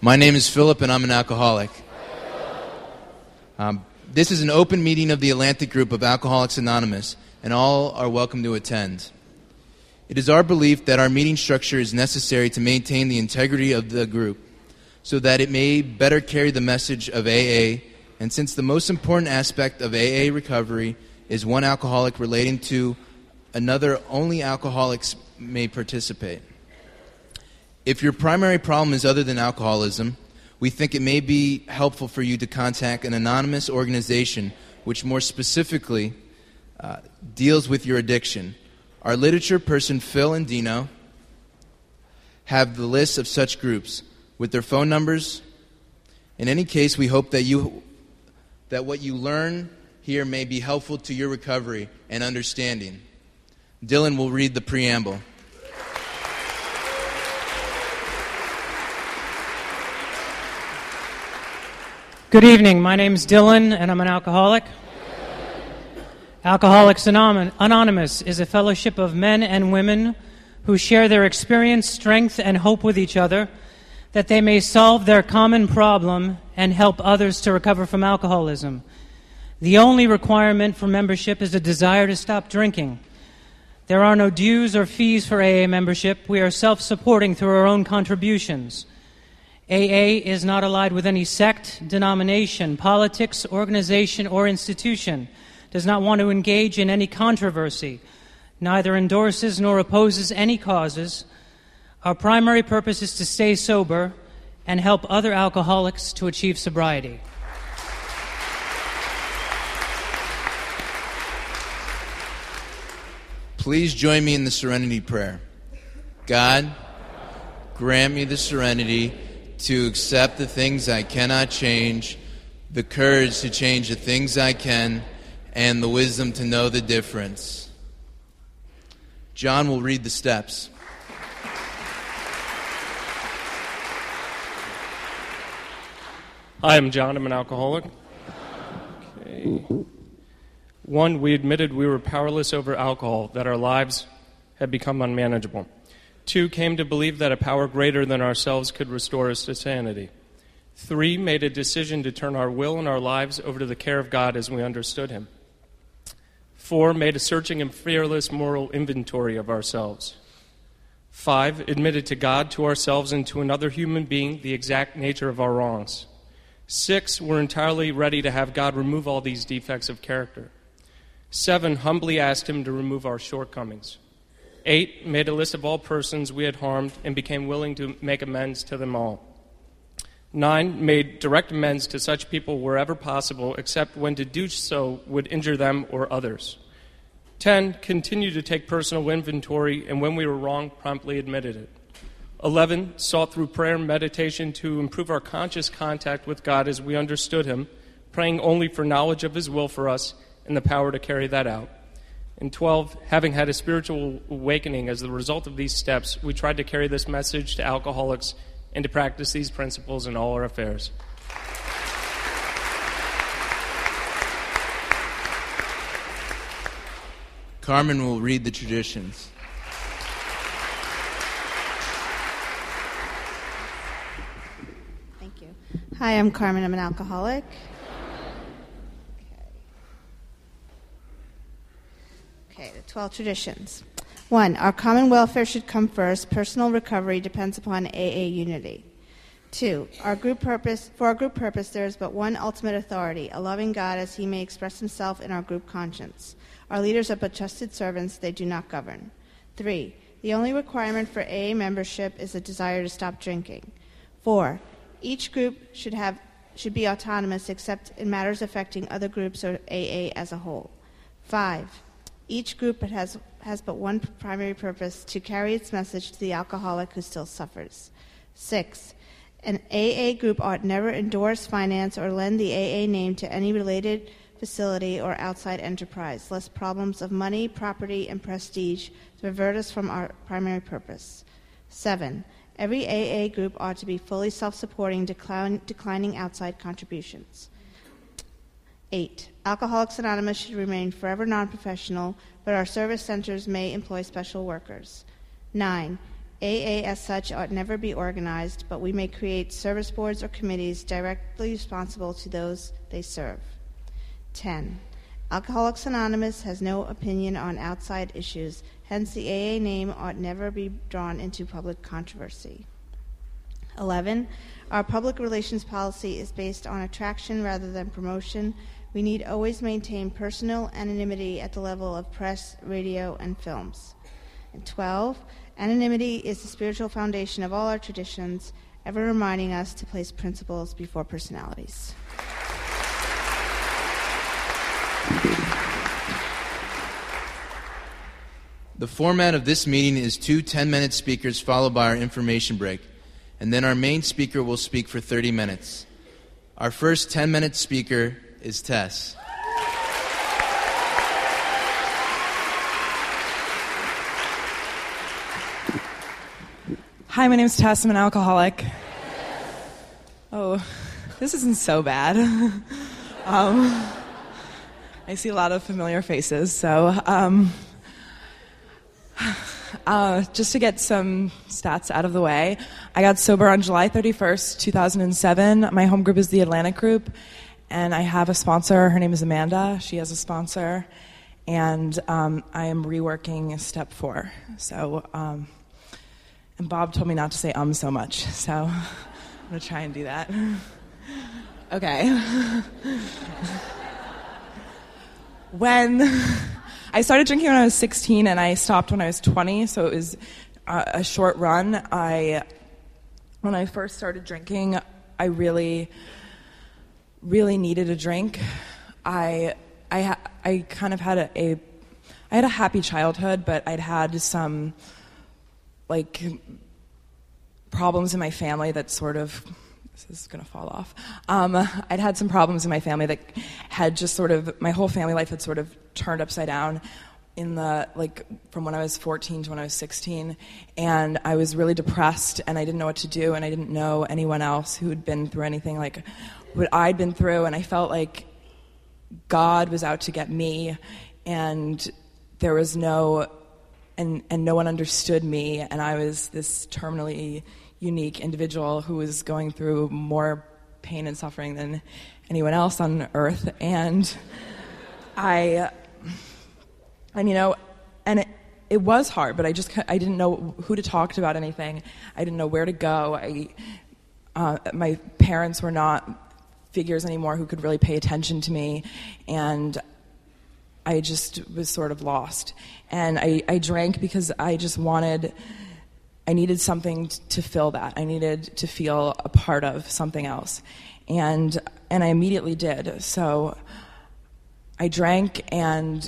My name is Philip, and I'm an alcoholic. This is an open meeting of the Atlantic Group of Alcoholics Anonymous, and all are welcome to attend. It is our belief that our meeting structure is necessary to maintain the integrity of the group, so that it may better carry the message of AA, and since the most important aspect of AA recovery is one alcoholic relating to another, only alcoholics may participate. If your primary problem is other than alcoholism, we think it may be helpful for you to contact an anonymous organization which more specifically deals with your addiction. Our literature person, Phil and Dino, have the list of such groups with their phone numbers. In any case, we hope that what you learn here may be helpful to your recovery and understanding. Dylan will read the preamble. Good evening. My name's Dylan, and I'm an alcoholic. Alcoholics Anonymous is a fellowship of men and women who share their experience, strength, and hope with each other, that they may solve their common problem and help others to recover from alcoholism. The only requirement for membership is a desire to stop drinking. There are no dues or fees for AA membership. We are self-supporting through our own contributions. AA is not allied with any sect, denomination, politics, organization, or institution, does not want to engage in any controversy, neither endorses nor opposes any causes. Our primary purpose is to stay sober and help other alcoholics to achieve sobriety. Please join me in the serenity prayer. God, grant me the serenity to accept the things I cannot change, the courage to change the things I can, and the wisdom to know the difference. John will read the steps. Hi, I'm John. I'm an alcoholic. Okay. 1, we admitted we were powerless over alcohol, that our lives had become unmanageable. 2, came to believe that a power greater than ourselves could restore us to sanity. 3, made a decision to turn our will and our lives over to the care of God as we understood Him. 4, made a searching and fearless moral inventory of ourselves. 5, admitted to God, to ourselves, and to another human being the exact nature of our wrongs. 6, were entirely ready to have God remove all these defects of character. 7, humbly asked Him to remove our shortcomings. 8, made a list of all persons we had harmed and became willing to make amends to them all. 9, made direct amends to such people wherever possible, except when to do so would injure them or others. 10, continued to take personal inventory, and when we were wrong, promptly admitted it. 11, sought through prayer and meditation to improve our conscious contact with God as we understood Him, praying only for knowledge of His will for us and the power to carry that out. And 12, having had a spiritual awakening as the result of these steps, we tried to carry this message to alcoholics and to practice these principles in all our affairs. Carmen will read the traditions. Thank you. Hi, I'm Carmen. I'm an alcoholic. Okay, the 12 traditions. 1, our common welfare should come first. Personal recovery depends upon AA unity. 2, for our group purpose, there is but one ultimate authority, a loving God as He may express Himself in our group conscience. Our leaders are but trusted servants, they do not govern. 3, the only requirement for AA membership is a desire to stop drinking. 4, each group should be autonomous except in matters affecting other groups or AA as a whole. 5, each group has but one primary purpose, to carry its message to the alcoholic who still suffers. 6, an AA group ought never endorse, finance, or lend the AA name to any related facility or outside enterprise, lest problems of money, property, and prestige divert us from our primary purpose. 7, every AA group ought to be fully self-supporting, declining outside contributions. 8, Alcoholics Anonymous should remain forever non-professional, but our service centers may employ special workers. 9, AA as such ought never be organized, but we may create service boards or committees directly responsible to those they serve. 10. Alcoholics Anonymous has no opinion on outside issues, hence the AA name ought never be drawn into public controversy. 11. Our public relations policy is based on attraction rather than promotion. We need always maintain personal anonymity at the level of press, radio, and films. And 12. Anonymity is the spiritual foundation of all our traditions, ever reminding us to place principles before personalities. The format of this meeting is 2 10-minute speakers followed by our information break, and then our main speaker will speak for 30 minutes. Our first 10-minute speaker is Tess. Hi, my name's Tess. I'm an alcoholic. Oh, this isn't so bad. I see a lot of familiar faces, so just to get some stats out of the way, I got sober on July 31st, 2007. My home group is the Atlantic Group, and I have a sponsor. Her name is Amanda. She has a sponsor, and I am reworking step 4. So, and Bob told me not to say so much, so I'm going to try and do that. Okay. When I started drinking when I was 16 and I stopped when I was 20, so it was a short run. When I first started drinking, I really, really needed a drink. I kind of had I had a happy childhood, but I'd had some problems in my family that sort of, this is going to fall off. I'd had some problems in my family that had just sort of, my whole family life had sort of turned upside down from when I was 14 to when I was 16, and I was really depressed, and I didn't know what to do, and I didn't know anyone else who had been through anything like what I'd been through, and I felt like God was out to get me, and there was no one understood me, and I was this terminally unique individual who was going through more pain and suffering than anyone else on earth, and it was hard, but I didn't know who to talk to about anything. I didn't know where to go. My parents were not figures anymore who could really pay attention to me, and I just was sort of lost. And I drank because I needed something to fill that. I needed to feel a part of something else. And I immediately did. So I drank, and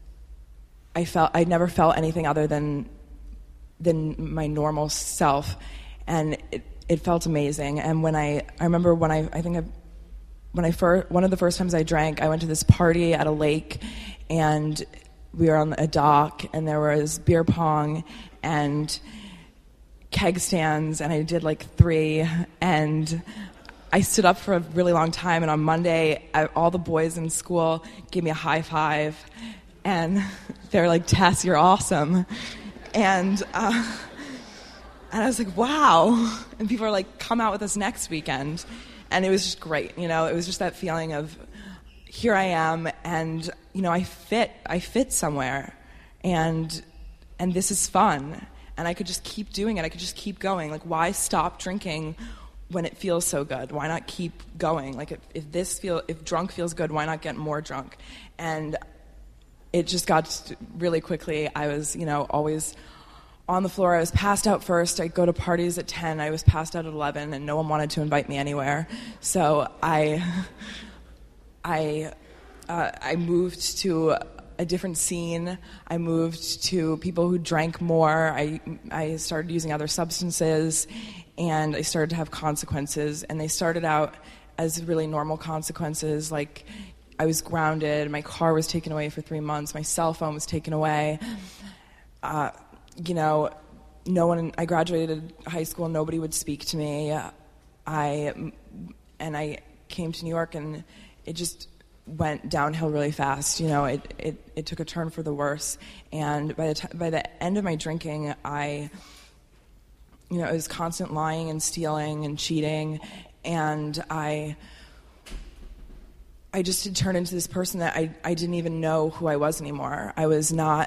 I never felt anything other than my normal self. And it felt amazing. And when I remember one of the first times I drank, I went to this party at a lake, and we were on a dock, and there was beer pong and keg stands, and I did 3, and I stood up for a really long time, and on Monday, all the boys in school gave me a high five, and they were like, "Tess, you're awesome." And I was like, wow. And people were like, "Come out with us next weekend." And it was just great, It was just that feeling of, here I am, and, I fit somewhere, and this is fun, and I could just keep doing it. I could just keep going. Why stop drinking when it feels so good? Why not keep going? If drunk feels good, why not get more drunk? And it just got really quickly. I was, always on the floor. I was passed out first. I'd go to parties at 10. I was passed out at 11, and no one wanted to invite me anywhere. So I moved to a different scene. I moved to people who drank more. I started using other substances, and I started to have consequences. And they started out as really normal consequences, like I was grounded, my car was taken away for 3 months, my cell phone was taken away. No one. I graduated high school. Nobody would speak to me. I came to New York, and it just went downhill really fast. It took a turn for the worse. And by the end of my drinking, I it was constant lying and stealing and cheating, and I just had turned into this person that I didn't even know who I was anymore. I was not.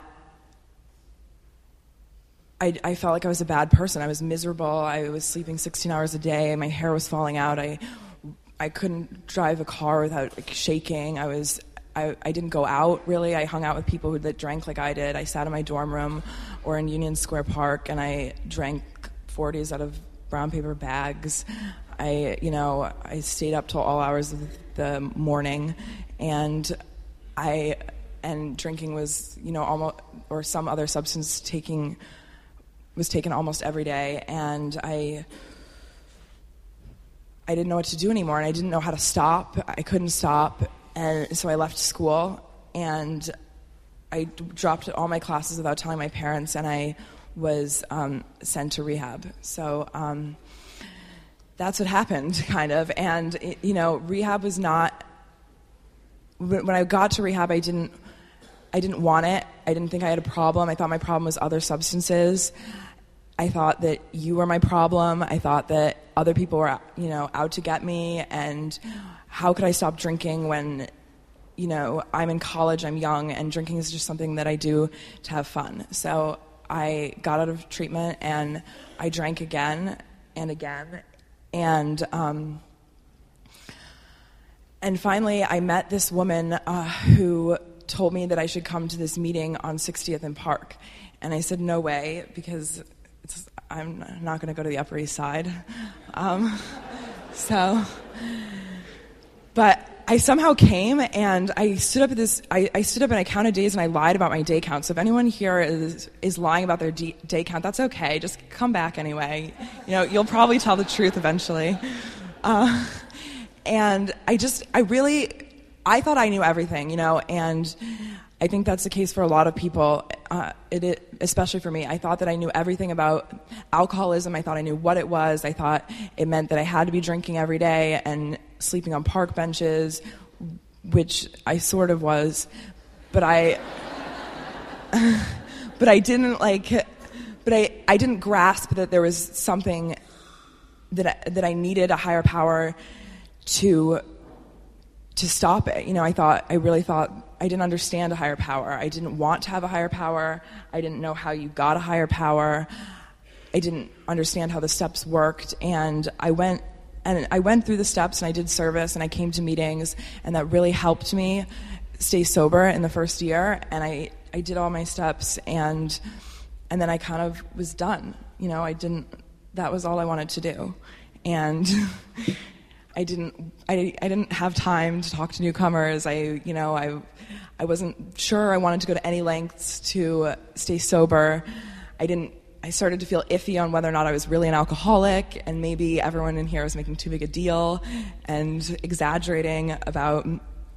I felt like I was a bad person. I was miserable. I was sleeping 16 hours a day. My hair was falling out. I couldn't drive a car without shaking. I didn't go out, really. I hung out with people that drank like I did. I sat in my dorm room or in Union Square Park, and I drank 40s out of brown paper bags. I stayed up till all hours of the morning, and drinking was, almost, or some other substance was taken almost every day, and I didn't know what to do anymore, and I didn't know how to stop. I couldn't stop, and so I left school, and I dropped all my classes without telling my parents, and I was sent to rehab. So that's what happened, kind of. And rehab was not. When I got to rehab, I didn't want it. I didn't think I had a problem. I thought my problem was other substances. I thought that you were my problem. I thought that other people were, out to get me. And how could I stop drinking when, I'm in college, I'm young, and drinking is just something that I do to have fun. So I got out of treatment, and I drank again and again. And finally, I met this woman who told me that I should come to this meeting on 60th and Park. And I said, no way, because I'm not going to go to the Upper East Side. But I somehow came, and I stood up and I counted days, and I lied about my day count. So if anyone here is lying about their day count, that's okay. Just come back anyway. You'll probably tell the truth eventually. And I thought I knew everything, and I think that's the case for a lot of people, especially for me. I thought that I knew everything about alcoholism. I thought I knew what it was. I thought it meant that I had to be drinking every day and sleeping on park benches, which I sort of was, but I didn't I didn't grasp that there was something that I needed, a higher power to stop it. I really thought I didn't understand a higher power. I didn't want to have a higher power. I didn't know how you got a higher power. I didn't understand how the steps worked. And I went through the steps, and I did service, and I came to meetings, and that really helped me stay sober in the first year. And I did all my steps, and then I kind of was done. That was all I wanted to do. And I didn't have time to talk to newcomers. I wasn't sure I wanted to go to any lengths to stay sober. I started to feel iffy on whether or not I was really an alcoholic, and maybe everyone in here was making too big a deal and exaggerating about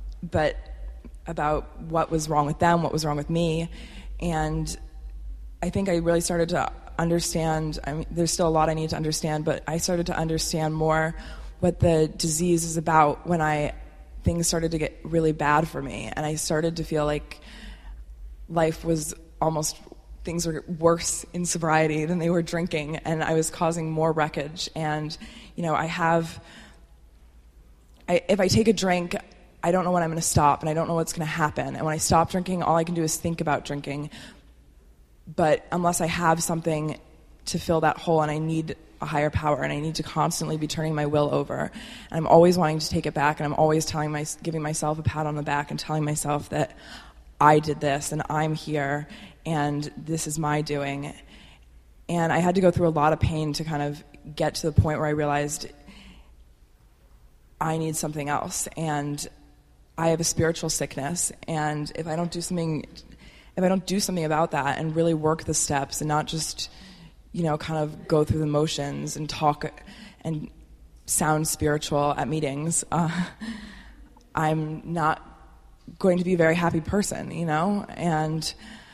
what was wrong with them, what was wrong with me. And I think I really started to understand. There's still a lot I need to understand, but I started to understand more what the disease is about when things started to get really bad for me, and I started to feel like things were worse in sobriety than they were drinking, and I was causing more wreckage. And if I take a drink, I don't know when I'm going to stop, and I don't know what's going to happen. And when I stop drinking, all I can do is think about drinking. But unless I have something to fill that hole, and I need a higher power, and I need to constantly be turning my will over, and I'm always wanting to take it back, and I'm always giving myself a pat on the back and telling myself that I did this, and I'm here, and this is my doing. And I had to go through a lot of pain to kind of get to the point where I realized I need something else, and I have a spiritual sickness, and if I don't do something about that and really work the steps and not just kind of go through the motions and talk and sound spiritual at meetings, I'm not going to be a very happy person, and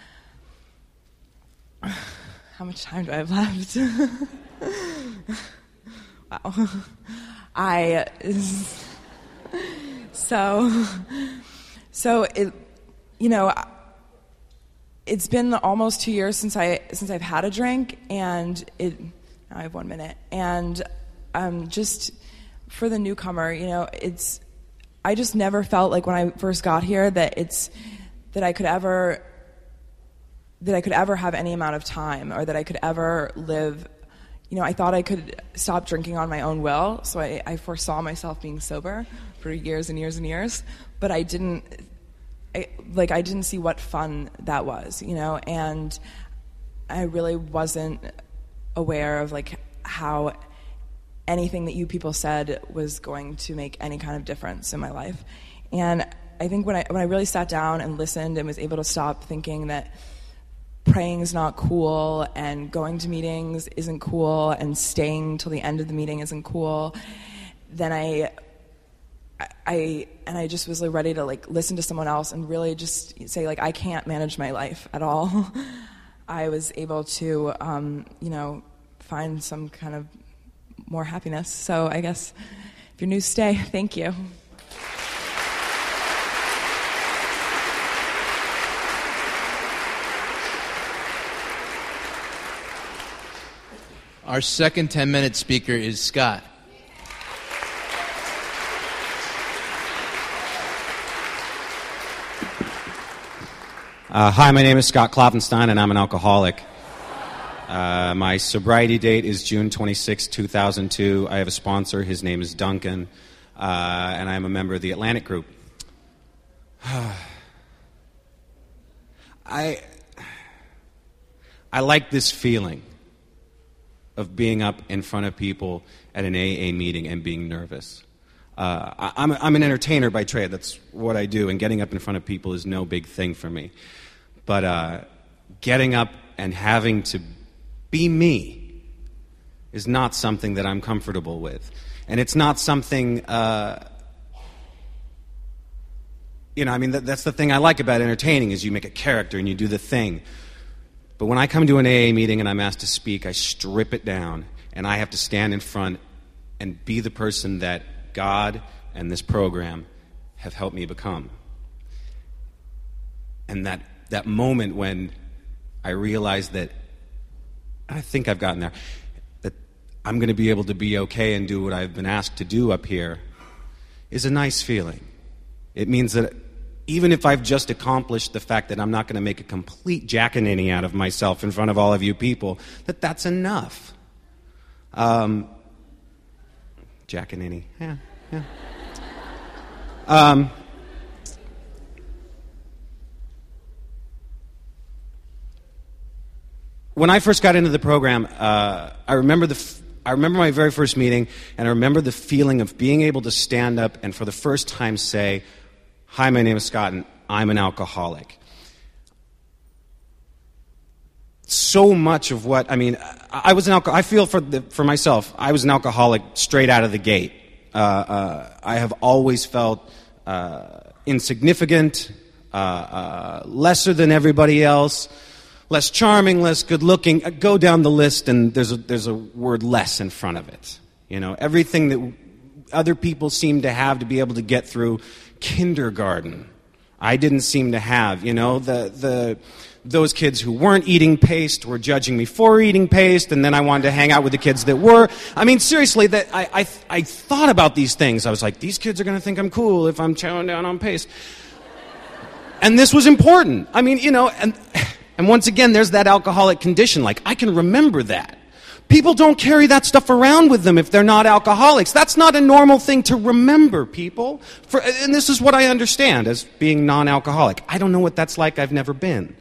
how much time do I have left? Wow. It's been almost 2 years since I've had a drink, and Now I have 1 minute. And just for the newcomer, I just never felt like when I first got here that I could ever have any amount of time, or that I could ever live. I thought I could stop drinking on my own will, so I foresaw myself being sober for years and years and years, but I didn't see what fun that was, and I really wasn't aware of how anything that you people said was going to make any kind of difference in my life. And I think when I really sat down and listened and was able to stop thinking that praying is not cool and going to meetings isn't cool and staying till the end of the meeting isn't cool, then I just was ready to listen to someone else and really just say I can't manage my life at all. I was able to find some kind of more happiness. So I guess if you're new, stay. Thank you. Our second 10-minute speaker is Scott. Hi, my name is Scott Klopfenstein, and I'm an alcoholic. My sobriety date is June 26, 2002. I have a sponsor. His name is Duncan, and I am a member of the Atlantic Group. I like this feeling of being up in front of people at an AA meeting and being nervous. I'm an entertainer by trade. That's what I do, and getting up in front of people is no big thing for me. But getting up and having to be me is not something that I'm comfortable with. And it's not something, that's the thing I like about entertaining, is you make a character and you do the thing. But when I come to an AA meeting and I'm asked to speak, I strip it down, and I have to stand in front and be the person that God and this program have helped me become. And that moment when I realize that I think I've gotten there, that I'm going to be able to be okay and do what I've been asked to do up here, is a nice feeling. It means that even if I've just accomplished the fact that I'm not going to make a complete jackaninny out of myself in front of all of you people, that's enough. Jackaninny, yeah. When I first got into the program, I remember my very first meeting, and I remember the feeling of being able to stand up and for the first time say, "Hi, my name is Scott, and I'm an alcoholic." So much of what I was an alcoholic. I feel for myself, I was an alcoholic straight out of the gate. I have always felt insignificant, lesser than everybody else, less charming, less good-looking. Go down the list, and there's a word "less" in front of it. Everything that other people seem to have to be able to get through kindergarten, I didn't seem to have. Those kids who weren't eating paste were judging me for eating paste, and then I wanted to hang out with the kids that were. Seriously, that I thought about these things. I was like, these kids are going to think I'm cool if I'm chowing down on paste. And this was important. And once again, there's that alcoholic condition. I can remember that. People don't carry that stuff around with them if they're not alcoholics. That's not a normal thing to remember, people. And this is what I understand as being non-alcoholic. I don't know what that's like. I've never been.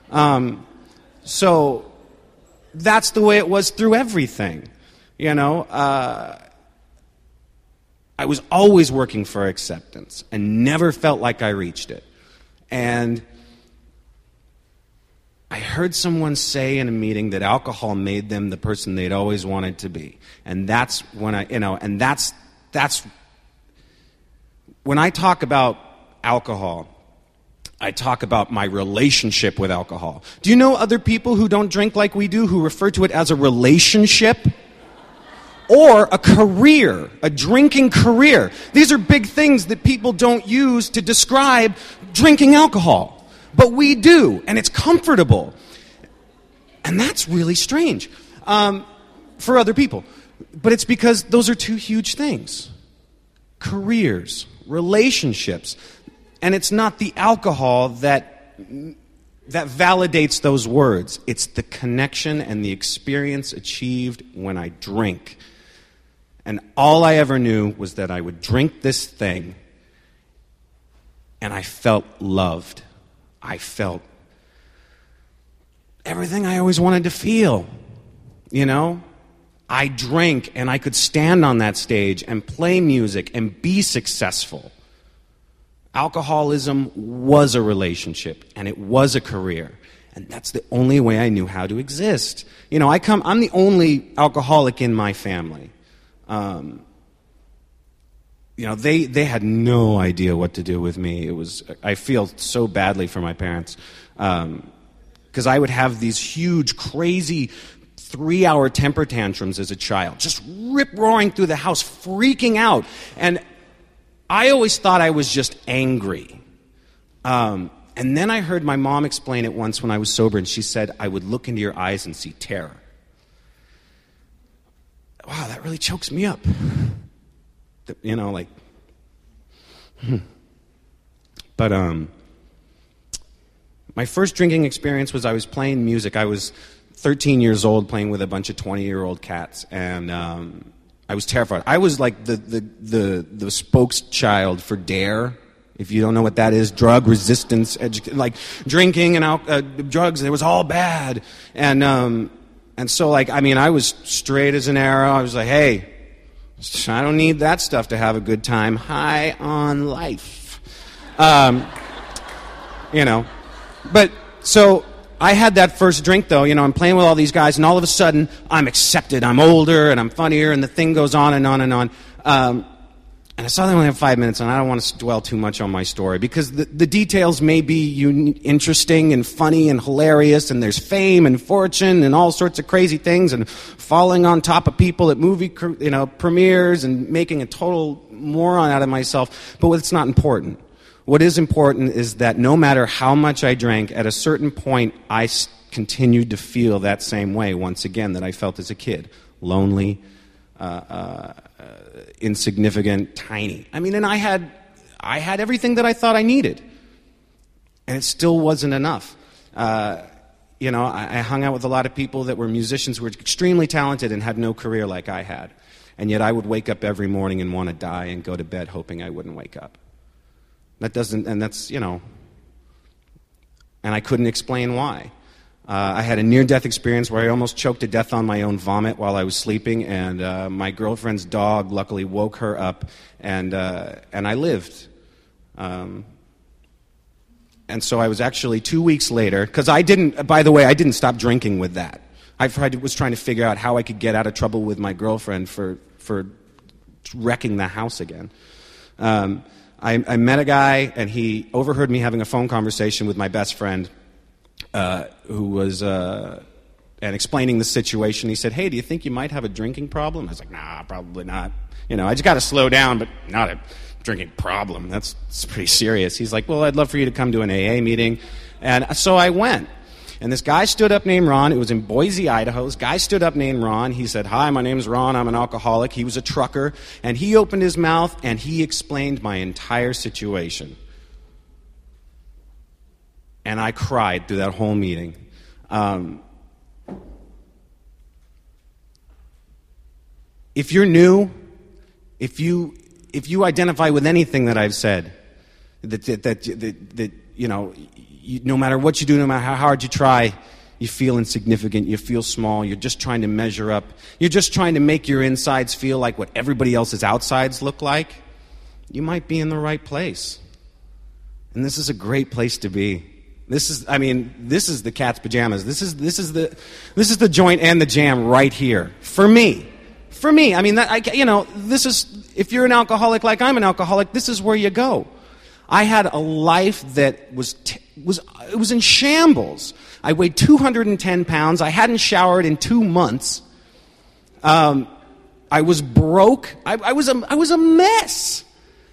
So that's the way it was through everything. I was always working for acceptance and never felt like I reached it. And I heard someone say in a meeting that alcohol made them the person they'd always wanted to be. And that's when that's when I talk about alcohol, I talk about my relationship with alcohol. Do you know other people who don't drink like we do who refer to it as a relationship? Or a career, a drinking career. These are big things that people don't use to describe drinking alcohol. But we do, and it's comfortable. And that's really strange. for other people. But it's because those are two huge things. Careers, relationships. And it's not the alcohol that validates those words. It's the connection and the experience achieved when I drink. And all I ever knew was that I would drink this thing, and I felt loved. I felt everything I always wanted to feel, you know? I drank, and I could stand on that stage and play music and be successful. Alcoholism was a relationship, and it was a career. And that's the only way I knew how to exist. You know, I'm the only alcoholic in my family. You know, they had no idea what to do with me. I feel so badly for my parents. Because I would have these huge, crazy 3-hour temper tantrums as a child. Just rip-roaring through the house, freaking out. And I always thought I was just angry. And then I heard my mom explain it once when I was sober, and she said, I would look into your eyes and see terror. Wow, that really chokes me up. You know, like... But, my first drinking experience was I was playing music. I was 13 years old playing with a bunch of 20-year-old cats, and I was terrified. I was like the spokes child for DARE. If you don't know what that is, drug resistance, like drinking and drugs, it was all bad. And so, like, I mean, I was straight as an arrow. I was like, hey, I don't need that stuff to have a good time. High on life. You know. But, so, I had that first drink, though. You know, I'm playing with all these guys, and all of a sudden, I'm accepted. I'm older, and I'm funnier, and the thing goes on and on and on. And I saw they only have 5 minutes, and I don't want to dwell too much on my story, because the details may be interesting and funny and hilarious, and there's fame and fortune and all sorts of crazy things, and falling on top of people at movie premieres and making a total moron out of myself. But it's not important. What is important is that no matter how much I drank, at a certain point, I continued to feel that same way once again that I felt as a kid. Lonely, insignificant, tiny. I mean, and I had everything that I thought I needed. And it still wasn't enough. You know, I hung out with a lot of people that were musicians who were extremely talented and had no career like I had. And yet I would wake up every morning and want to die and go to bed hoping I wouldn't wake up. That's, you know, and I couldn't explain why. I had a near-death experience where I almost choked to death on my own vomit while I was sleeping, and my girlfriend's dog luckily woke her up, and I lived. And so I was actually 2 weeks later, because I didn't stop drinking with that. I was trying to figure out how I could get out of trouble with my girlfriend for wrecking the house again. I met a guy, and he overheard me having a phone conversation with my best friend, who was and explaining the situation. He said, hey, do you think you might have a drinking problem? I was like, nah, probably not. You know, I just got to slow down, but not a drinking problem. That's pretty serious. He's like, well, I'd love for you to come to an AA meeting. And so I went. And this guy stood up named Ron. It was in Boise, Idaho. This guy stood up named Ron. He said, hi, my name's Ron. I'm an alcoholic. He was a trucker. And he opened his mouth, and he explained my entire situation. And I cried through that whole meeting. If you're new, if you identify with anything that I've said, that you know, no matter what you do, no matter how hard you try, you feel insignificant, you feel small, you're just trying to measure up, you're just trying to make your insides feel like what everybody else's outsides look like, you might be in the right place. And this is a great place to be. This is the cat's pajamas. This is the joint and the jam right here. For me. I mean, this is, if you're an alcoholic like I'm an alcoholic, this is where you go. I had a life that was in shambles. I weighed 210 pounds. I hadn't showered in 2 months. I was broke. I was a mess.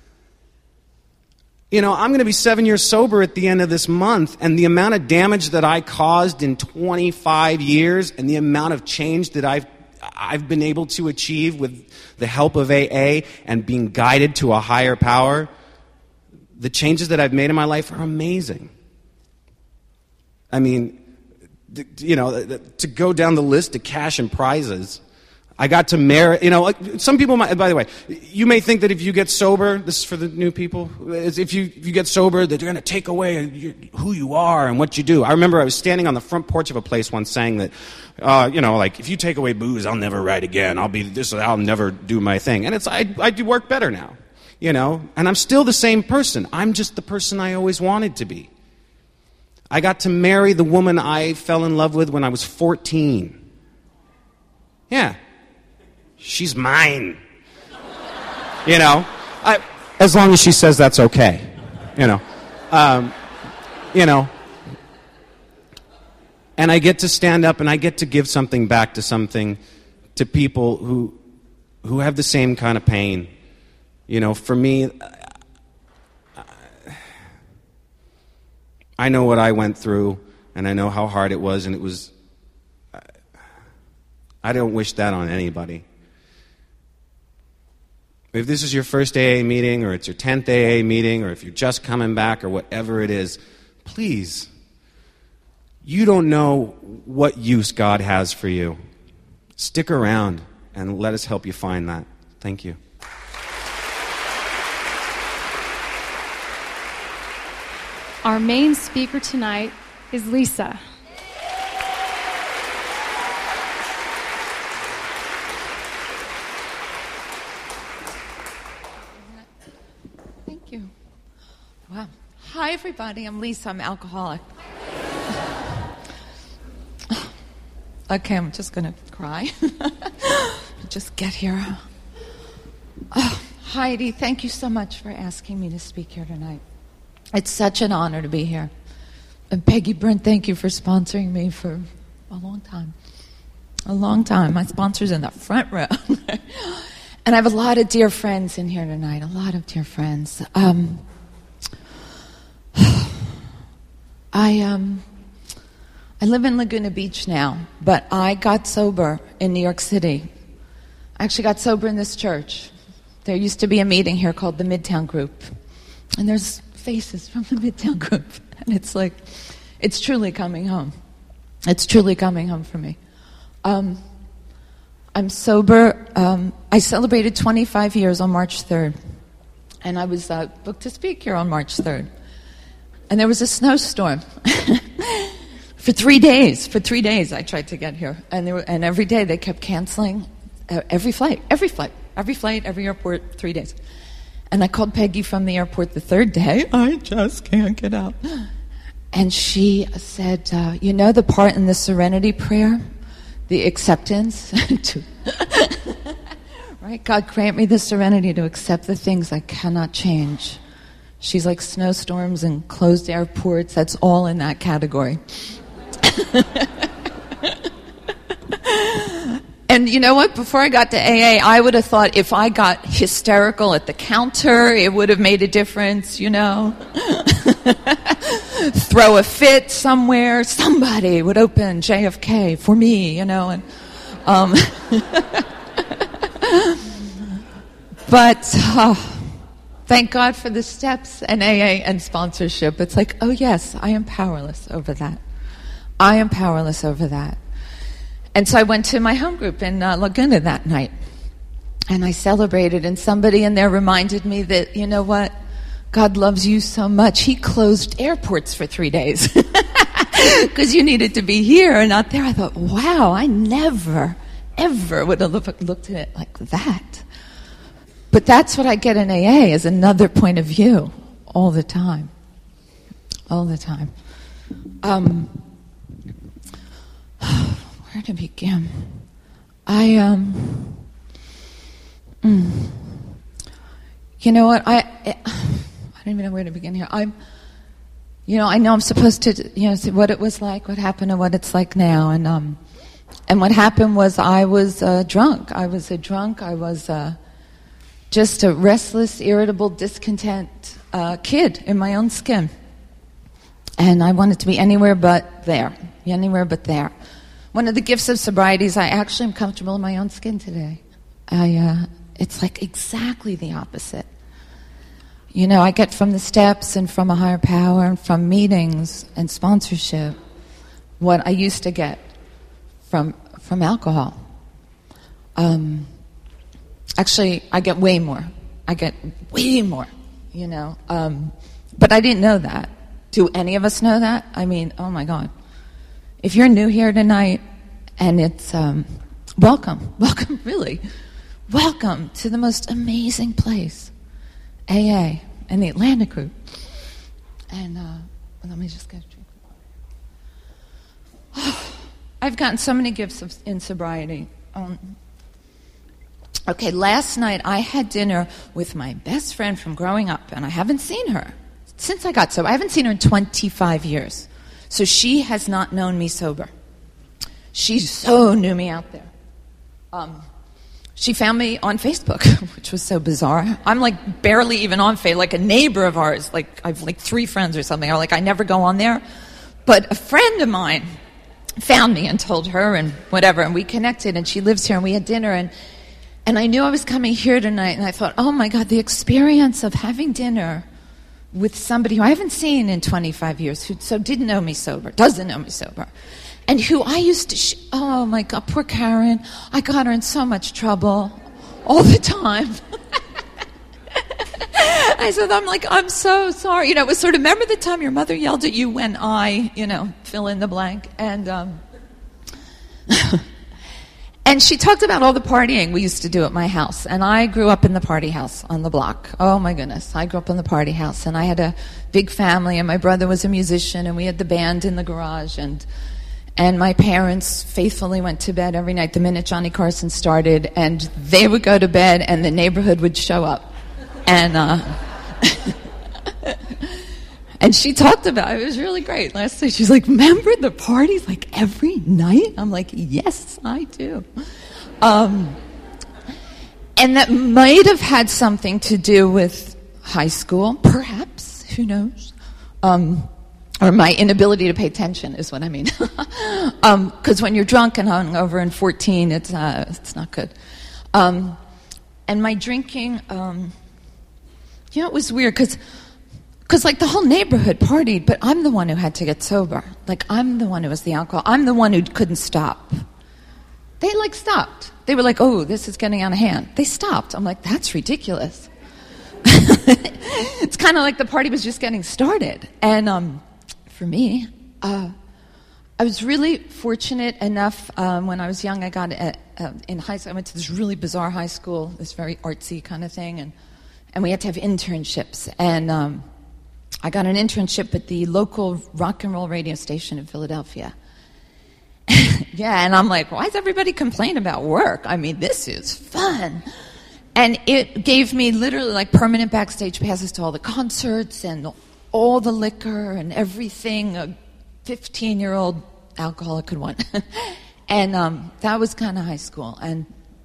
You know, I'm going to be 7 years sober at the end of this month, and the amount of damage that I caused in 25 years and the amount of change that I've I've been able to achieve with the help of AA and being guided to a higher power, the changes that I've made in my life are amazing. I mean, to go down the list of cash and prizes, I got to marry, some people might, by the way, you may think that if you get sober, this is for the new people, if you get sober, that they're going to take away who you are and what you do. I remember I was standing on the front porch of a place once saying that, if you take away booze, I'll never write again. I'll never do my thing. And I do work better now, and I'm still the same person. I'm just the person I always wanted to be. I got to marry the woman I fell in love with when I was 14. Yeah. She's mine. As long as she says that's okay. And I get to stand up and I get to give something back to people who have the same kind of pain. For me, I know what I went through, and I know how hard it was, and it was... I don't wish that on anybody. If this is your first AA meeting, or it's your 10th AA meeting, or if you're just coming back, or whatever it is, please, you don't know what use God has for you. Stick around, and let us help you find that. Thank you. Our main speaker tonight is Lisa. Thank you. Wow. Hi, everybody. I'm Lisa. I'm alcoholic. Okay, I'm just going to cry. Just get here. Oh, Heidi, thank you so much for asking me to speak here tonight. It's such an honor to be here. And Peggy Brent, thank you for sponsoring me for a long time. A long time. My sponsor's in the front row. And I have a lot of dear friends in here tonight. A lot of dear friends. I live in Laguna Beach now, but I got sober in New York City. I actually got sober in this church. There used to be a meeting here called the Midtown Group. And there's faces from the Midtown Group. And it's like, it's truly coming home. It's truly coming home for me. I'm sober. I celebrated 25 years on March 3rd. And I was booked to speak here on March 3rd. And there was a snowstorm. For 3 days. For 3 days I tried to get here. And every day they kept canceling every flight, every airport, 3 days. And I called Peggy from the airport the third day. I just can't get out. And she said, the part in the Serenity Prayer, the acceptance, right? God grant me the serenity to accept the things I cannot change. She's like snowstorms and closed airports. That's all in that category. And you know what? Before I got to AA, I would have thought if I got hysterical at the counter, it would have made a difference, Throw a fit somewhere, somebody would open JFK for me, and but thank God for the steps and AA and sponsorship. It's like, oh yes, I am powerless over that. I am powerless over that. And so I went to my home group in Laguna that night. And I celebrated, and somebody in there reminded me that, you know what? God loves you so much. He closed airports for 3 days. Because you needed to be here and not there. I thought, wow, I never, ever would have looked at it like that. But that's what I get in AA, is another point of view all the time. All the time. Where to begin? You know what? I don't even know where to begin here. I know I'm supposed to, see what it was like, what happened, and what it's like now. And what happened was I was drunk. I was just a restless, irritable, discontent kid in my own skin. And I wanted to be anywhere but there. One of the gifts of sobriety is I actually am comfortable in my own skin today. It's like exactly the opposite. You know, I get from the steps and from a higher power and from meetings and sponsorship what I used to get from alcohol. Actually, I get way more. You know. But I didn't know that. Do any of us know that? I mean, oh my God. If you're new here tonight, and it's, welcome, really. Welcome to the most amazing place, AA and the Atlantic Group. And let me just get a drink of water. I've gotten so many gifts in sobriety. Okay, last night I had dinner with my best friend from growing up, and I haven't seen her since I got sober. I haven't seen her in 25 years. So she has not known me sober. She so knew me out there. She found me on Facebook, which was so bizarre. I'm like barely even on Facebook, like a neighbor of ours. Like I've like 3 friends or something. I never go on there. But a friend of mine found me and told her and whatever, and we connected, and she lives here, and we had dinner, and I knew I was coming here tonight, and I thought, oh my God, the experience of having dinner with somebody who I haven't seen in 25 years, who doesn't know me sober, and who I used to, oh my God, poor Karen, I got her in so much trouble all the time. I said, I'm so sorry. You know, it was sort of, remember the time your mother yelled at you when I, fill in the blank, and and she talked about all the partying we used to do at my house. And I grew up in the party house on the block. Oh, my goodness. I grew up in the party house. And I had a big family, and my brother was a musician, and we had the band in the garage. And my parents faithfully went to bed every night the minute Johnny Carson started. And they would go to bed, and the neighborhood would show up. And and she talked about it. It was really great. Last night, she's like, remember the parties like every night? I'm like, yes, I do. And that might have had something to do with high school, perhaps, who knows? Or my inability to pay attention is what I mean. Because when you're drunk and hungover and 14, it's not good. And my drinking, it was weird because like the whole neighborhood partied, but I'm the one who had to get sober. Like I'm the one who was the alcohol. I'm the one who couldn't stop. They stopped. They were like, oh, this is getting out of hand. They stopped. I'm like, that's ridiculous. It's kind of like the party was just getting started. And for me, I was really fortunate enough when I was young. I got in high school. I went to this really bizarre high school, this very artsy kind of thing, and we had to have internships. And I got an internship at the local rock and roll radio station in Philadelphia. Yeah, and I'm like, why does everybody complain about work? I mean, this is fun. And it gave me literally like permanent backstage passes to all the concerts and all the liquor and everything a 15-year-old alcoholic could want. And that was kind of high school. And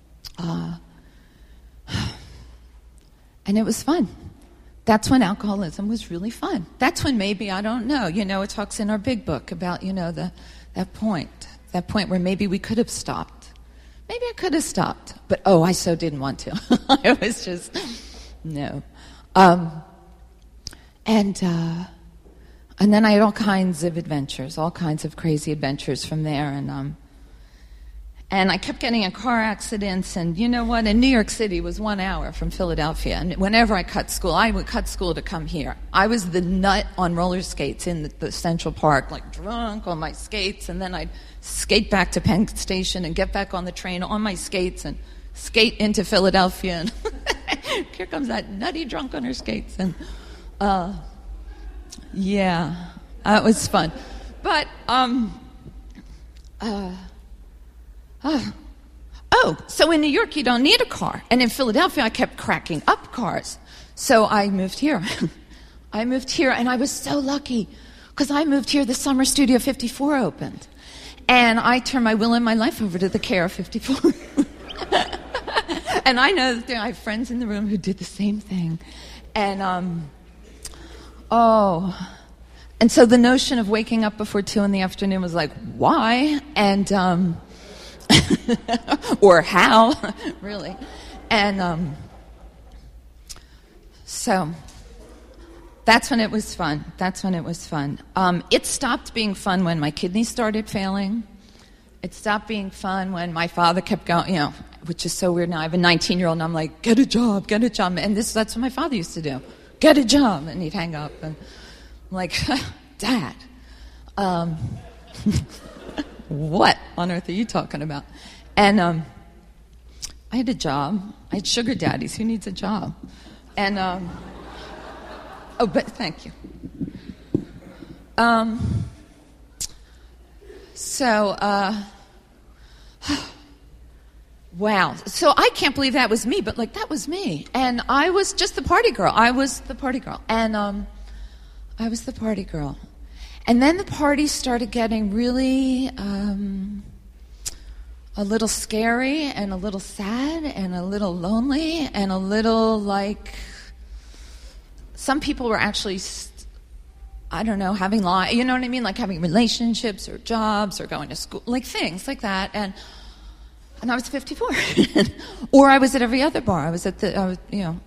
it was fun. That's when alcoholism was really fun. That's when maybe, I don't know, it talks in our big book about, that point where maybe we could have stopped. Maybe I could have stopped, but I so didn't want to. I was just, no. And then I had all kinds of adventures, all kinds of crazy adventures from there, and I kept getting in car accidents, and you know what? In New York City was 1 hour from Philadelphia, and whenever I cut school, I would cut school to come here. I was the nut on roller skates in the Central Park, like drunk on my skates, and then I'd skate back to Penn Station and get back on the train on my skates and skate into Philadelphia, and here comes that nutty drunk on her skates, and yeah, it was fun. But so in New York you don't need a car. And in Philadelphia I kept cracking up cars. So I moved here. And I was so lucky because I moved here the summer Studio 54 opened. And I turned my will and my life over to the care of 54. And I know that I have friends in the room who did the same thing. And And so the notion of waking up before 2 in the afternoon was like, why? And, or how, really. And so that's when it was fun. It stopped being fun when my kidneys started failing. It stopped being fun when my father kept going, which is so weird now. I have a 19-year-old and I'm like, get a job. And that's what my father used to do. Get a job. And he'd hang up. And I'm like, Dad, what on earth are you talking about? And I had a job. I had sugar daddies. Who needs a job? And, but thank you. Wow. So I can't believe that was me, but that was me. And I was just the party girl. And I was the party girl. And then the party started getting really a little scary and a little sad and a little lonely and a little some people were actually, having you know what I mean? Like having relationships or jobs or going to school, things like that. And I was 54. Or I was at every other bar. I was at I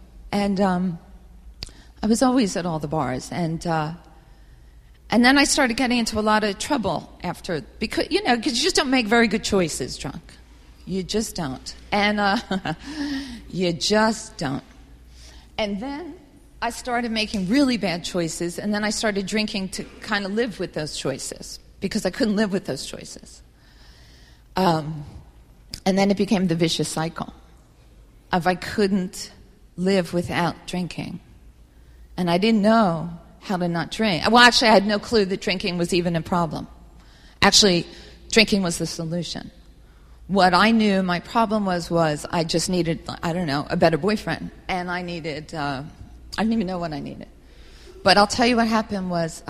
was always at all the bars. And then I started getting into a lot of trouble after, because you just don't make very good choices drunk. You just don't. And you just don't. And then I started making really bad choices, and then I started drinking to kind of live with those choices, because I couldn't live with those choices. And then it became the vicious cycle of I couldn't live without drinking. And I didn't know how to not drink. Well, actually, I had no clue that drinking was even a problem. Actually, drinking was the solution. What I knew my problem was I just needed, a better boyfriend. And I needed, I didn't even know what I needed. But I'll tell you what happened was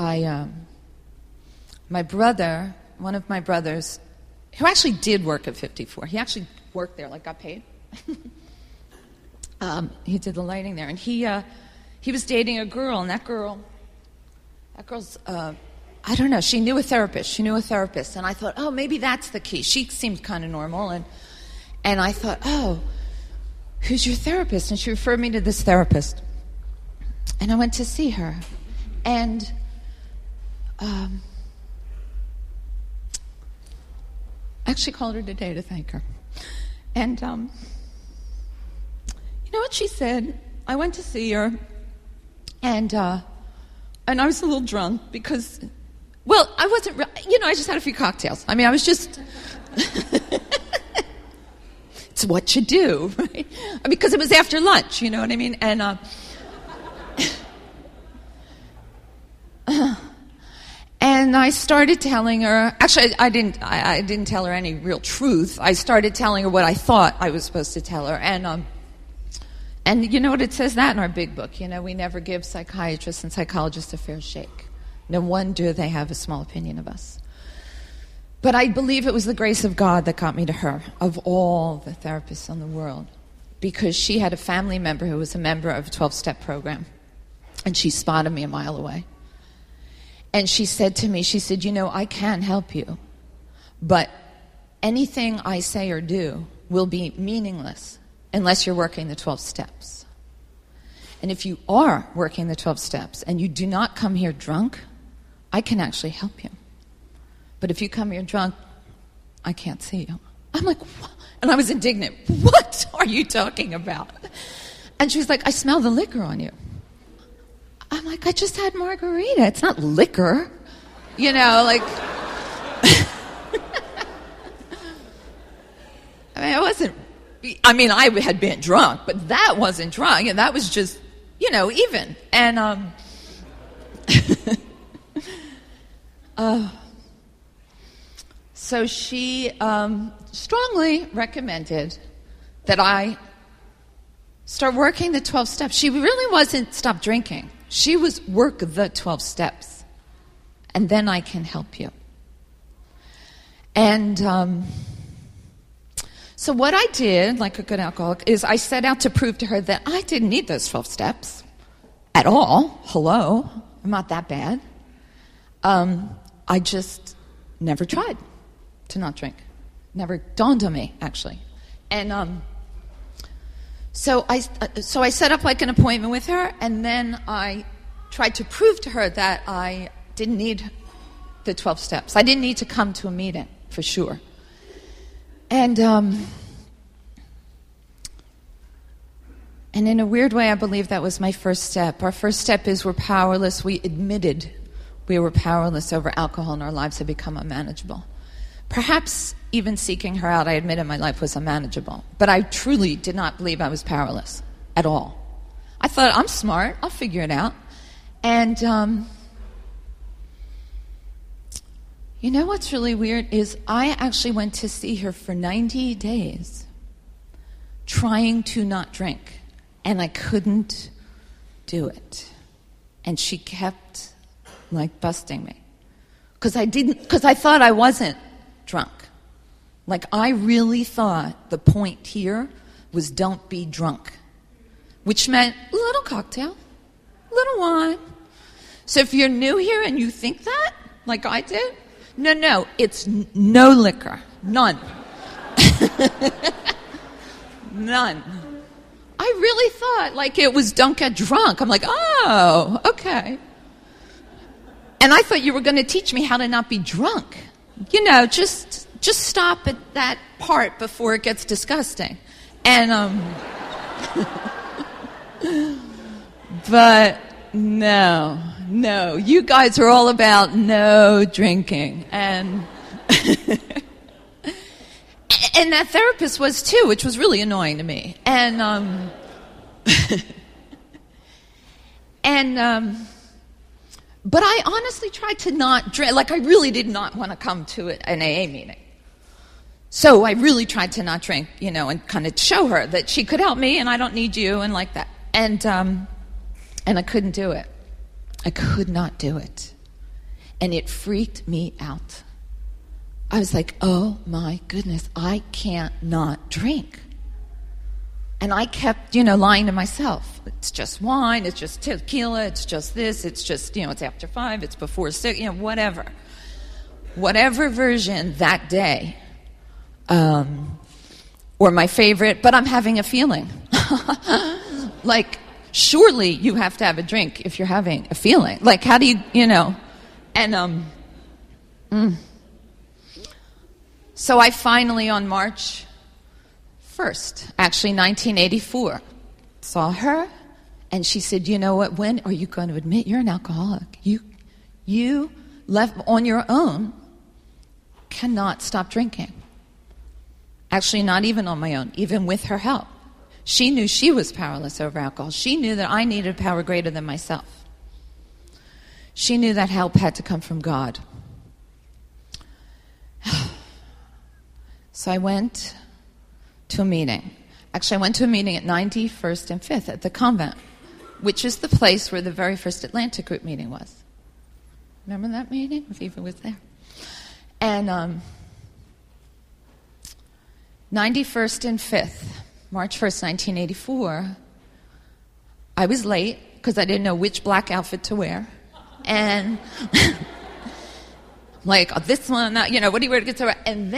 my brother, one of my brothers, who actually did work at 54. He actually worked there, got paid. He did the lighting there. And he was dating a girl, and that girl's, she knew a therapist. And I thought, oh, maybe that's the key. She seemed kind of normal. And I thought, oh, who's your therapist? And she referred me to this therapist. And I went to see her. And I actually called her today to thank her. And you know what she said? I went to see her, and I was a little drunk because, I wasn't, I just had a few cocktails. I was just, it's what you do, right? Because it was after lunch, you know what I mean? And and I started telling her. Actually, I didn't tell her any real truth. I started telling her what I thought I was supposed to tell her, and you know what it says that in our big book. We never give psychiatrists and psychologists a fair shake. No wonder they have a small opinion of us. But I believe it was the grace of God that got me to her, of all the therapists in the world, because she had a family member who was a member of a 12-step program, and she spotted me a mile away. And she said to me, I can help you, but anything I say or do will be meaningless unless you're working the 12 steps. And if you are working the 12 steps and you do not come here drunk, I can actually help you. But if you come here drunk, I can't see you. I'm like, what? And I was indignant. What are you talking about? And she was like, I smell the liquor on you. I'm like, I just had margarita. It's not liquor. I had been drunk, but that wasn't drunk. And that was just, even. And, so she strongly recommended that I start working the 12 steps. She really wasn't stop drinking. She was work the 12 steps, and then I can help you. And so what I did, like a good alcoholic, is I set out to prove to her that I didn't need those 12 steps at all. Hello, I'm not that bad. I just never tried to not drink. Never dawned on me, actually. And so I set up like an appointment with her, and then I tried to prove to her that I didn't need the 12 steps. I didn't need to come to a meeting, for sure. And in a weird way, I believe that was my first step. Our first step is we're powerless. We admitted we were powerless over alcohol, and our lives had become unmanageable. Perhaps even seeking her out, I admitted my life was unmanageable. But I truly did not believe I was powerless at all. I thought, I'm smart. I'll figure it out. And you know what's really weird is I actually went to see her for 90 days trying to not drink. And I couldn't do it. And she kept, like, busting me. Because I thought I wasn't drunk. Like, I really thought the point here was don't be drunk. Which meant a little cocktail, a little wine. So if you're new here and you think that, like I did, no, it's no liquor. None. None. I really thought like it was don't get drunk. I'm like, oh, okay. And I thought you were going to teach me how to not be drunk. You know, just stop at that part before it gets disgusting. And but no, you guys are all about no drinking. And and that therapist was too, which was really annoying to me. And but I honestly tried to not drink. Like, I really did not want to come to an AA meeting. So I really tried to not drink, you know, and kind of show her that she could help me and I don't need you and like that. And I couldn't do it. I could not do it. And it freaked me out. I was like, oh my goodness, I can't not drink. And I kept, you know, lying to myself. It's just wine, it's just tequila, it's just this, it's just, you know, it's after 5, it's before 6, you know, whatever. Whatever version that day. Or my favorite, but I'm having a feeling. Like, surely you have to have a drink if you're having a feeling. Like, how do you know? And, So I finally, on March 1st, actually 1984, saw her, and she said, you know what, when are you going to admit you're an alcoholic? You left on your own, cannot stop drinking. Actually, not even on my own, even with her help. She knew she was powerless over alcohol. She knew that I needed a power greater than myself. She knew that help had to come from God. So I went to a meeting. Actually, I went to a meeting at 91st and 5th at the convent, which is the place where the very first Atlantic Group meeting was. Remember that meeting? Viva was there. And 91st and 5th, March 1st, 1984, I was late because I didn't know which black outfit to wear. And like, oh, this one, that, you know, what do you wear to get to? And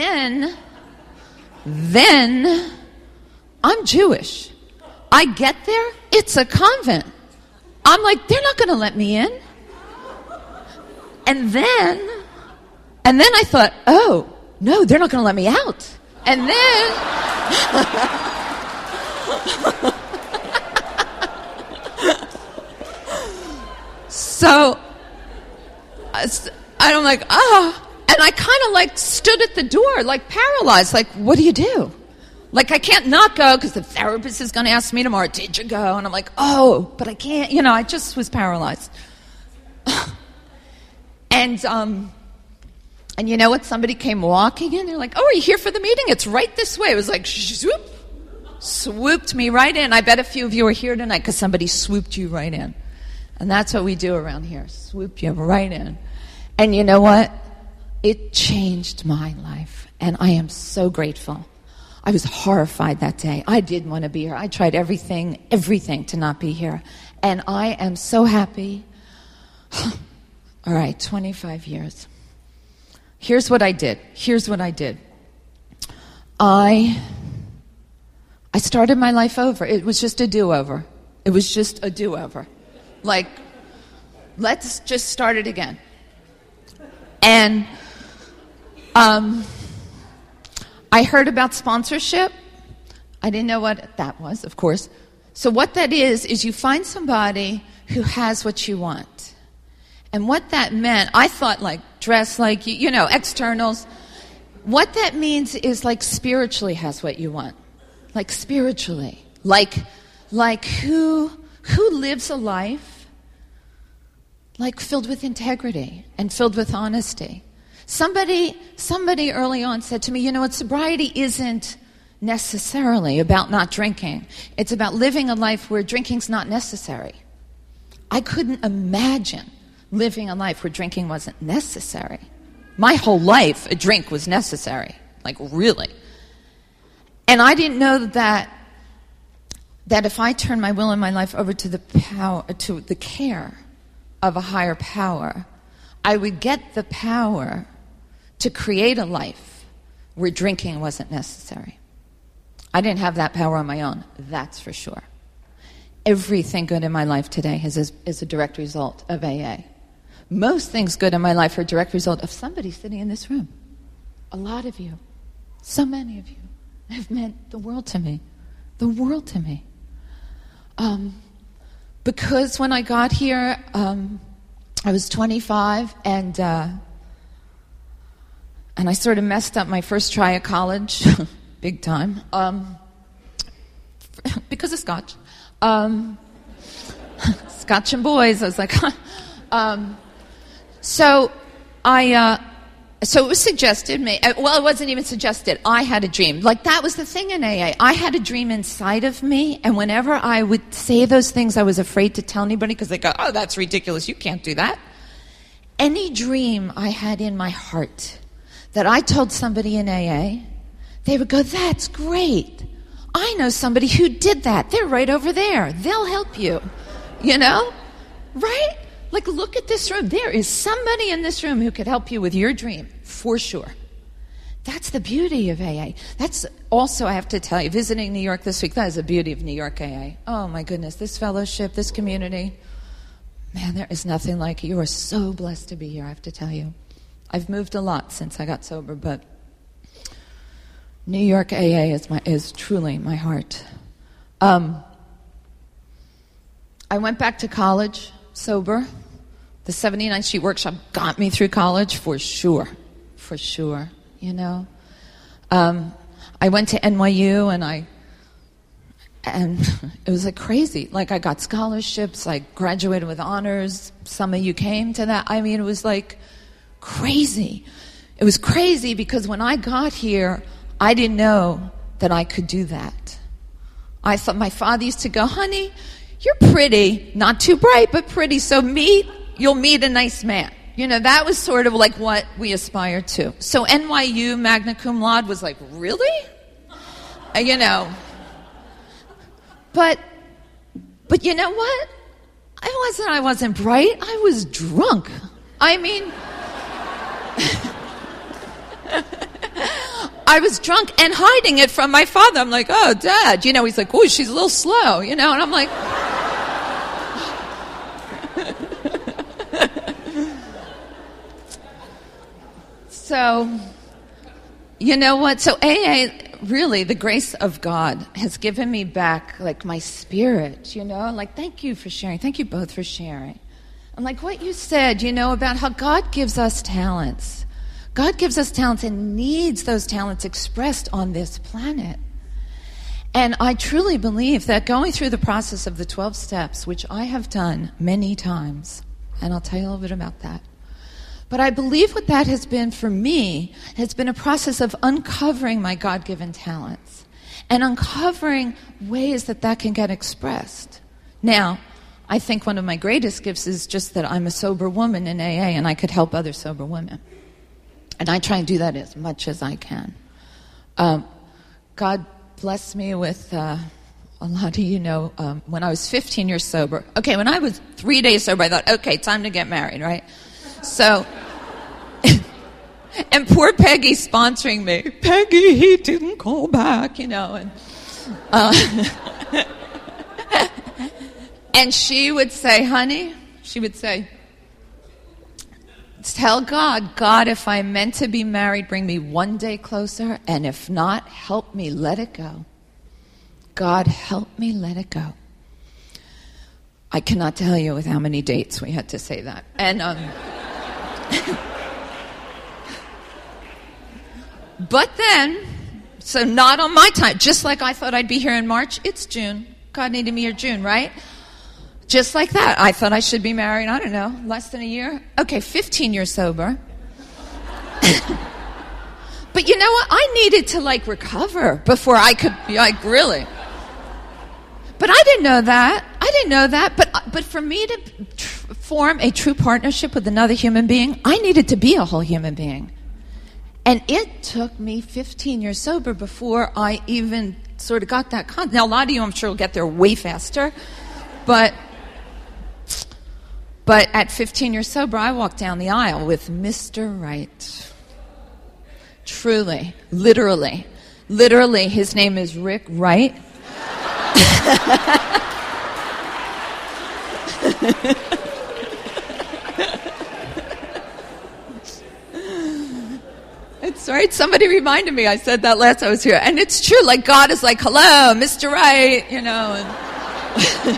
then I'm Jewish. I get there, it's a convent. I'm like, they're not going to let me in. And then I thought, oh, no, they're not going to let me out. And then so I'm like, and I kind of like stood at the door, like paralyzed, like, what do you do? Like, I can't not go because the therapist is going to ask me tomorrow, did you go? And I'm like, oh, but I can't, you know, I just was paralyzed. And you know what? Somebody came walking in. They're like, oh, are you here for the meeting? It's right this way. It was like, swooped me right in. I bet a few of you are here tonight because somebody swooped you right in. And that's what we do around here. Swoop you right in. And you know what? It changed my life. And I am so grateful. I was horrified that day. I didn't want to be here. I tried everything to not be here. And I am so happy All right, 25 years. Here's what I did. I started my life over. It was just a do-over. Like, let's just start it again. And I heard about sponsorship. I didn't know what that was, of course. So what that is you find somebody who has what you want. And what that meant, I thought like dress like, externals. What that means is like spiritually has what you want. Like spiritually. Like who lives a life like filled with integrity and filled with honesty. Somebody early on said to me, sobriety isn't necessarily about not drinking. It's about living a life where drinking's not necessary. I couldn't imagine living a life where drinking wasn't necessary. My whole life, a drink was necessary. Like, really. And I didn't know that if I turned my will and my life over to the care of a higher power, I would get the power to create a life where drinking wasn't necessary. I didn't have that power on my own, that's for sure. Everything good in my life today is a direct result of AA. Most things good in my life are a direct result of somebody sitting in this room. A lot of you, so many of you, have meant the world to me. The world to me. Because when I got here, I was 25, and I sort of messed up my first try at college, big time, because of Scotch. Scotch and boys, I was like, So it was suggested, it wasn't even suggested, I had a dream. Like, that was the thing in AA. I had a dream inside of me, and whenever I would say those things, I was afraid to tell anybody, because they go, oh, that's ridiculous, you can't do that. Any dream I had in my heart that I told somebody in AA, they would go, that's great. I know somebody who did that. They're right over there. They'll help you. Right? Like, look at this room. There is somebody in this room who could help you with your dream, for sure. That's the beauty of AA. That's also, I have to tell you, visiting New York this week, that is the beauty of New York AA. Oh, my goodness, this fellowship, this community. Man, there is nothing like it. You are so blessed to be here, I have to tell you. I've moved a lot since I got sober, but New York AA is truly my heart. I went back to college sober. The 79 Street Workshop got me through college for sure. I went to NYU and it was like crazy. Like, I got scholarships, I graduated with honors. Some of you came to that. I mean, it was like crazy. It was crazy because when I got here, I didn't know that I could do that. I thought, my father used to go, honey, you're pretty, not too bright, but pretty, so you'll meet a nice man. That was sort of like what we aspired to. So NYU magna cum laude was like, really? But you know what? I wasn't bright. I was drunk. I mean, I was drunk and hiding it from my father. I'm like, oh, Dad. He's like, oh, she's a little slow, and I'm like... So, you know what? So AA, really, the grace of God has given me back, like, my spirit, Like, thank you for sharing. Thank you both for sharing. And like what you said, about how God gives us talents. God gives us talents and needs those talents expressed on this planet. And I truly believe that going through the process of the 12 steps, which I have done many times, and I'll tell you a little bit about that, but I believe what that has been for me has been a process of uncovering my God-given talents and uncovering ways that can get expressed. Now, I think one of my greatest gifts is just that I'm a sober woman in AA and I could help other sober women. And I try and do that as much as I can. God blessed me with, a lot of you know, when I was 15 years sober. Okay, when I was 3 days sober, I thought, okay, time to get married, right? So, and poor Peggy sponsoring me. Peggy, he didn't call back, and and she would say, honey, tell God, if I'm meant to be married, bring me one day closer, and if not, help me let it go. God, help me let it go. I cannot tell you with how many dates we had to say that. And but then, so not on my time, just like I thought I'd be here in March, it's June. God needed me here June, right? Just like that. I thought I should be married, I don't know, less than a year. Okay, 15 years sober. But you know what? I needed to, recover before I could be, really. But I didn't know that. But for me to form a true partnership with another human being, I needed to be a whole human being. And it took me 15 years sober before I even sort of got that concept. Now, a lot of you, I'm sure, will get there way faster. But at 15 years sober, I walked down the aisle with Mr. Right. Truly, literally, his name is Rick Wright. It's right. Somebody reminded me. I said that last I was here. And it's true. God is like, hello, Mr. Right, And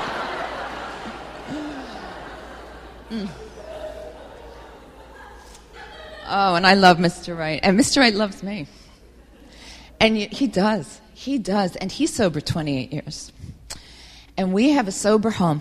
Oh, and I love Mr. Right. And Mr. Right loves me. And he does. He does. And he's sober 28 years. And we have a sober home.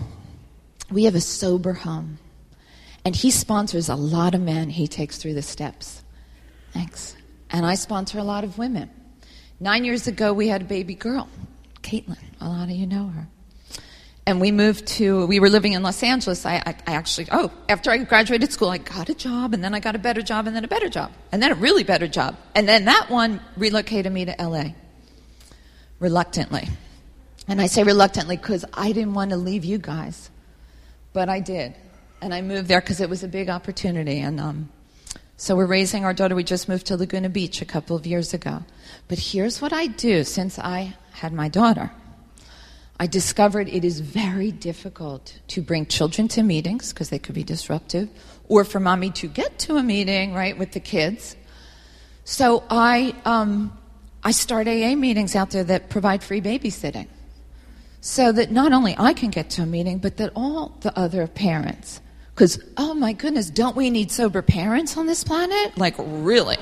And he sponsors a lot of men he takes through the steps. Thanks. And I sponsor a lot of women. 9 years ago, we had a baby girl, Caitlin. A lot of you know her. And we were living in Los Angeles. After I graduated school, I got a job, and then I got a better job, and then a better job, and then a really better job. And then that one relocated me to L.A. reluctantly. And I say reluctantly because I didn't want to leave you guys. But I did. And I moved there because it was a big opportunity. And so we're raising our daughter. We just moved to Laguna Beach a couple of years ago. But here's what I do since I had my daughter. I discovered it is very difficult to bring children to meetings because they could be disruptive, or for mommy to get to a meeting, right, with the kids. So I start AA meetings out there that provide free babysitting so that not only I can get to a meeting, but that all the other parents, because, oh my goodness, don't we need sober parents on this planet? Really.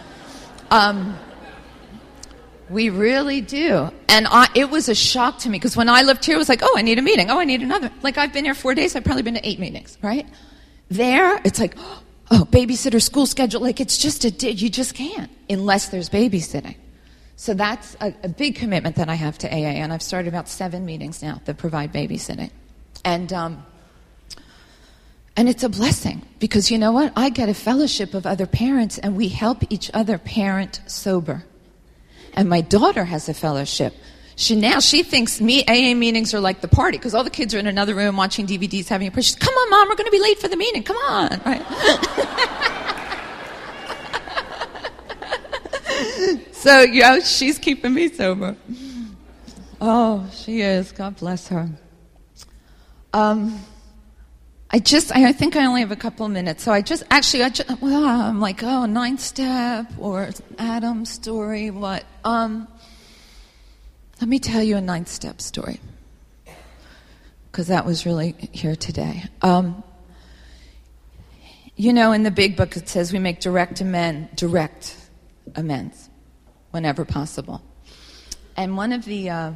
We really do. And it was a shock to me, because when I lived here, it was like, oh, I need a meeting. Oh, I need another. I've been here 4 days. I've probably been to 8 meetings, right? There, it's like, oh, babysitter, school schedule. It's just you just can't unless there's babysitting. So that's a big commitment that I have to AA. And I've started about 7 meetings now that provide babysitting. And it's a blessing, because you know what? I get a fellowship of other parents, and we help each other parent sober. And my daughter has a fellowship. She thinks AA meetings are like the party, because all the kids are in another room watching DVDs, having a party. She's, come on, Mom, we're going to be late for the meeting. Come on, right? So, she's keeping me sober. Oh, she is. God bless her. I think I only have a couple of minutes. So I'm like, 9th step or Adam's story, what? Let me tell you a 9th step story, because that was really here today. In the big book it says we make direct amends whenever possible. And one of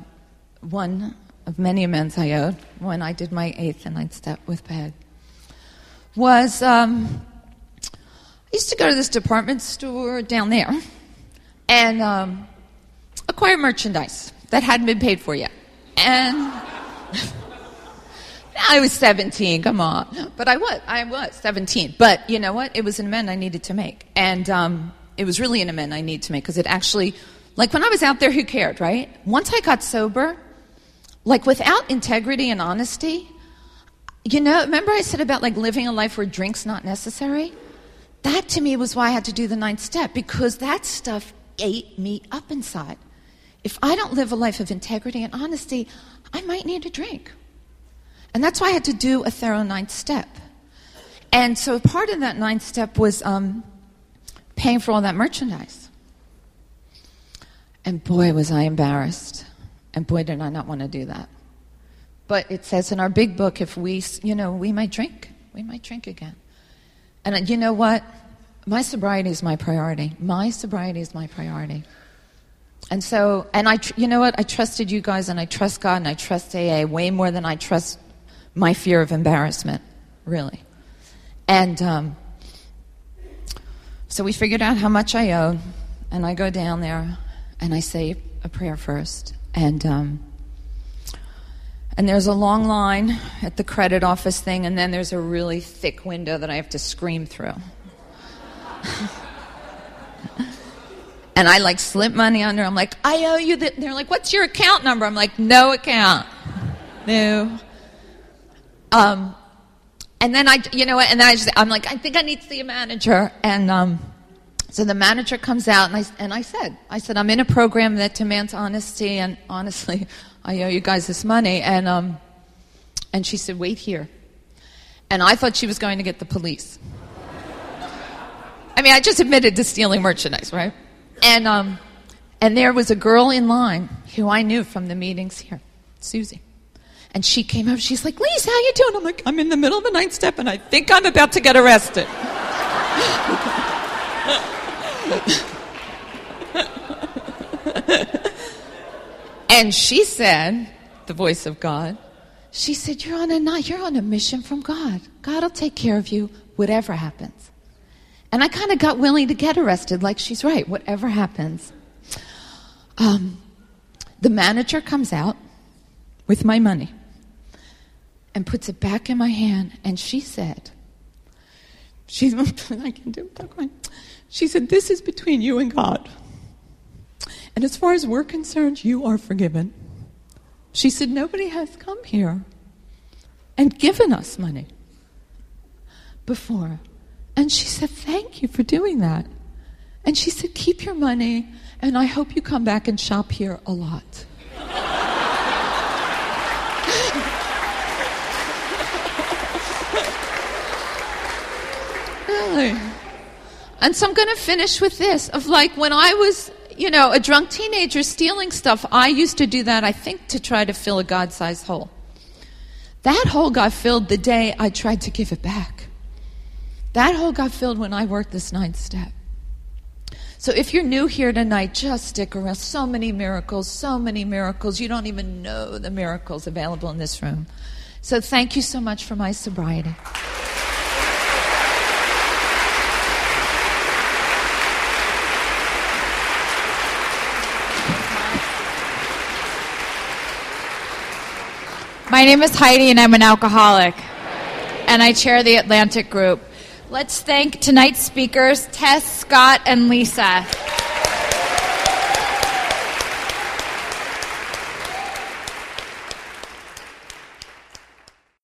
many amends I owed when I did my 8th and 9th step with Peg was I used to go to this department store down there and acquire merchandise that hadn't been paid for yet. And I was 17, come on. But I was 17. But you know what? It was an amend I needed to make. And it was really an amend I needed to make, because it actually, when I was out there, who cared, right? Once I got sober, without integrity and honesty, remember I said about like living a life where drink's not necessary? That to me was why I had to do the 9th step, because that stuff ate me up inside. If I don't live a life of integrity and honesty, I might need a drink. And that's why I had to do a thorough 9th step. And so part of that 9th step was paying for all that merchandise. And boy, was I embarrassed. And boy, did I not want to do that. But it says in our big book, if we might drink. We might drink again. And you know what? My sobriety is my priority. My sobriety is my priority. And so, you know what? I trusted you guys, and I trust God, and I trust AA way more than I trust my fear of embarrassment, really. And so we figured out how much I owed, and I go down there, and I say a prayer first. And there's a long line at the credit office thing, and then there's a really thick window that I have to scream through. And I like slip money under. I'm like, I owe you that. They're like, what's your account number? I'm like, no account. No. And then I'm like, I think I need to see a manager. And so the manager comes out, and I said, I'm in a program that demands honesty, and honestly, I owe you guys this money. And she said, wait here. And I thought she was going to get the police. I mean, I just admitted to stealing merchandise, right? And there was a girl in line who I knew from the meetings here, Susie. And she came up, she's like, Lise, how you doing? I'm like, I'm in the middle of the 9th step, and I think I'm about to get arrested. And she said, the voice of God, she said, you're on a mission from God. God will take care of you, whatever happens. And I kind of got willing to get arrested, like she's right, whatever happens. The manager comes out with my money and puts it back in my hand, and she said, I can do it. She said, this is between you and God. And as far as we're concerned, you are forgiven. She said, nobody has come here and given us money before. And she said, thank you for doing that. And she said, keep your money, and I hope you come back and shop here a lot. Really. And so I'm going to finish with this, of like when I was, a drunk teenager stealing stuff, I used to do that, I think, to try to fill a God-sized hole. That hole got filled the day I tried to give it back. That hole got filled when I worked this 9th step. So if you're new here tonight, just stick around. So many miracles. You don't even know the miracles available in this room. So thank you so much for my sobriety. My name is Heidi, and I'm an alcoholic, and I chair the Atlantic Group. Let's thank tonight's speakers, Tess, Scott, and Lisa.